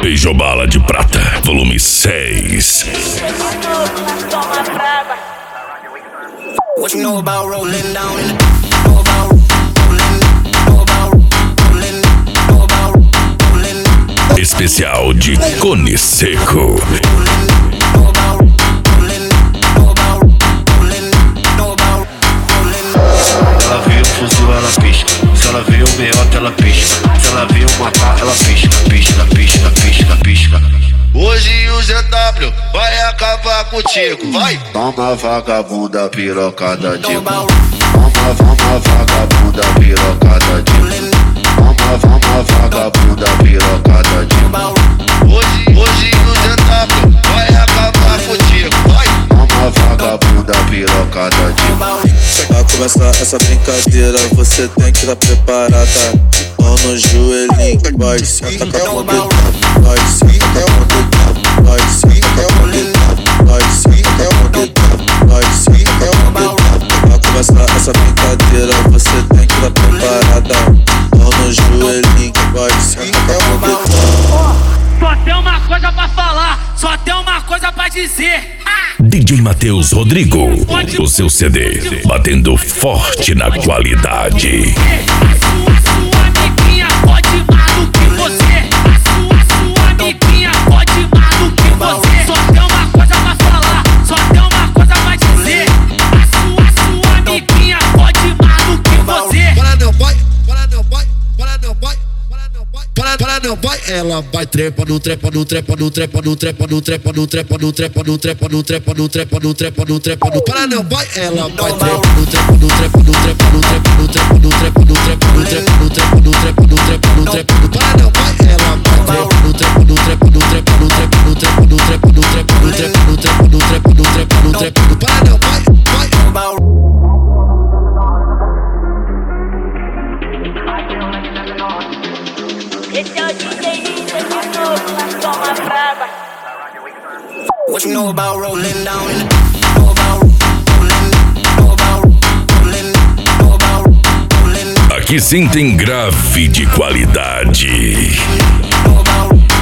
Beijobala de Prata, volume 6. What you know about rolling down in the Especial de Cone Seco. Ela veio fuzil, ela pisca. Se ela veio meiota, ela pisca. Se ela veio matar, ela pisca. Pisca, pisca, pisca, pisca. Hoje o ZW vai acabar contigo, vai! Toma vagabunda pirocada de Toma vagabunda pirocada de Toma vagabunda pirocada de Hoje o ZW vai acabar contigo, vai! Toma vagabunda pirocada de Pra começar essa brincadeira, você tem que estar preparada. Mão no joelhinho, vai senta com a mão dedada. Vai senta com a mão dedada. Vai senta com a mão dedada. Vai senta com a mão dedada. Vai senta com a mão dedada. Pra começar essa brincadeira, você tem que estar preparada. Mão no joelhinho, vai senta com a mão dedada. Só tem uma coisa pra falar, só tem uma coisa pra dizer. DJ Matheus Rodrigo, o seu CD, batendo forte na qualidade. A sua amiguinha pode mais do que você. A sua amiguinha pode mais do que você. Só tem uma coisa pra falar, só tem uma coisa pra dizer. A sua amiguinha pode mais do que você. Para não vai, para não vai, para não vai, para não vai, para não vai. Ela vai trepa no trepa no trepa no trepa no trepa no trepa no trepa no trepa no trepa no trepa no trepa no trepa no trepa no para não vai. Ela vai trepa no trepa no trepa no trepa no trepa no trepa no trepa no trepa no trepa no trepa no trepa no trepa no trepa no para não vai. Ela vai trepa no trepa no trepa no trepa no trepa no trepa no trepa no trepa no trepa no trepa no trepa no trepa no trepa no para não vai, vai. Esse é o DJ Líder de novo, na Toma Brava. What you know about rolling down in the Aqui sim tem grave de qualidade.